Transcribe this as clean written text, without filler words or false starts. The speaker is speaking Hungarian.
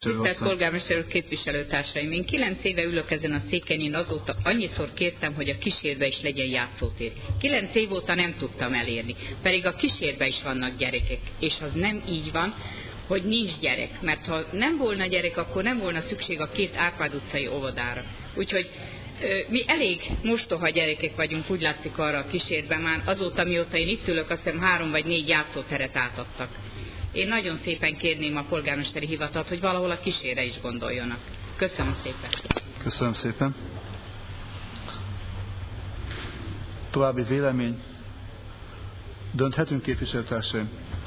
Tisztelt polgármester úr, képviselőtársaim! Én 9 éve ülök ezen a széken, én azóta annyiszor kértem, hogy a kísérbe is legyen játszótér. 9 év óta nem tudtam elérni, pedig a kísérbe is vannak gyerekek, és az nem így van, hogy nincs gyerek, mert ha nem volna gyerek, akkor nem volna szükség a 2 Árpád utcai óvodára. Úgyhogy mi elég mostoha gyerekek vagyunk, úgy látszik arra a kísérben már, azóta mióta én itt ülök, azt hiszem 3 vagy 4 játszóteret átadtak. Én nagyon szépen kérném a polgármesteri hivatalt, hogy valahol a kísérre is gondoljonak. Köszönöm szépen. Köszönöm szépen. További vélemény. Dönthetünk, képviselőtársaim?